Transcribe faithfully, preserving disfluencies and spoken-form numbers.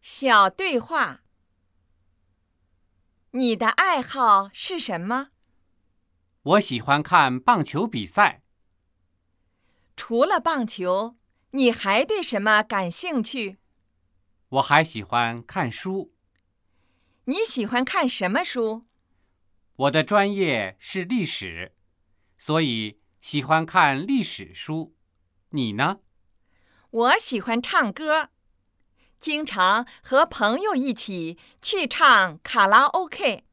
小对话。你的爱好是什么？ 我喜欢看棒球比赛。 除了棒球，你还对什么感兴趣？ 我还喜欢看书。 你喜欢看什么书？ 我的专业是历史，所以喜欢看历史书。你呢？ 我喜欢唱歌，经常和朋友一起去唱卡拉 OK。